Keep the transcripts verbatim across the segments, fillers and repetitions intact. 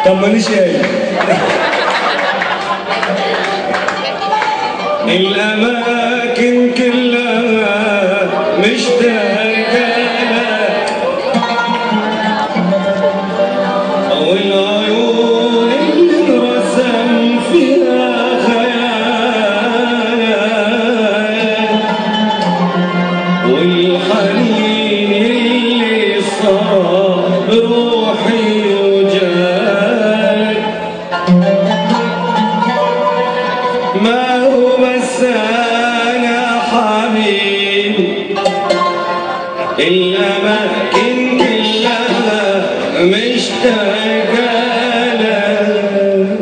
طب مانيش قايل. الأماكن كلها مشتاقة لك، والعيون اللي رسم فيها خيال، والحنين اللي صار بروحي وجاك. ما هو بس أنا حبيبي، الأماكن كلها مشتاقة لك،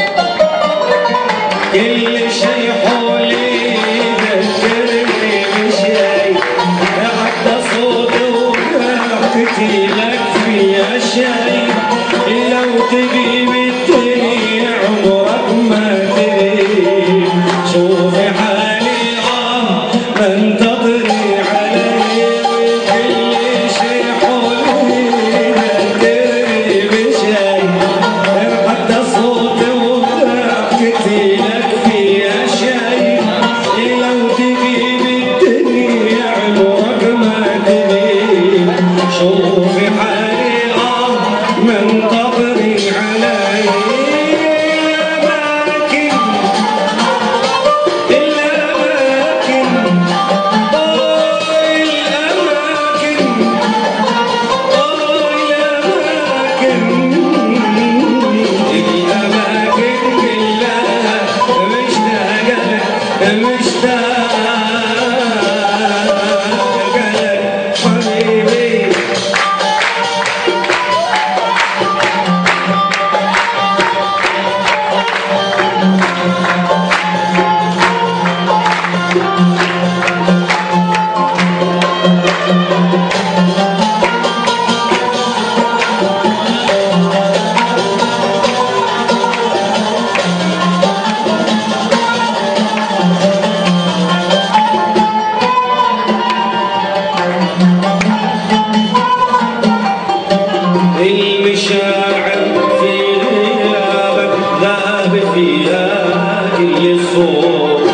كل شي حولي يذكرني بشي، حتى صوتي وضحكتي لك فيها شي. لو تغيب الدنيا عمرك ما تغيب، شوفي حالي اه منتظري علي، كل شي حولي يذكرني بشي، حتى صوتي وضحكتي لك فيها شي. لو تغيب الدنيا عمرك ما تغيب، شوفي حالي اه منتظري علي. المشاعر في غيابك ذاب فيها كل صوت،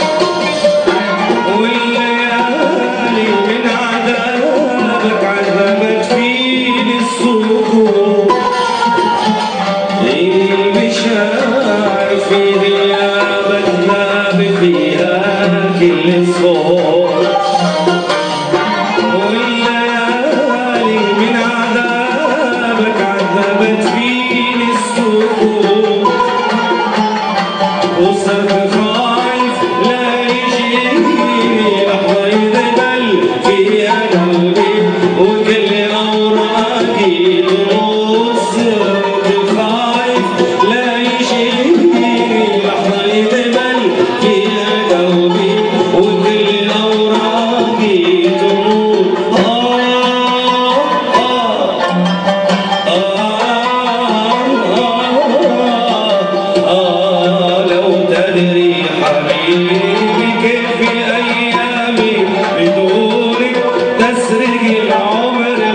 والليالي من عذابك عذبت فيني السكوت. المشاعر في غيابك ذاب فيها كل صوت، والليالي من عذابك عذبت فيني السكوت. وصرت خايف لا يجيني لحظة يذبل فيها قلبي، وكل أوراقي تموت. صرت خايف لا يجيني لحظة يذبل فيها قلبي، وكل أوراقي تموت. آه آه آه لو تدري حبيبي كيف أيامي بدونك تسرق العمر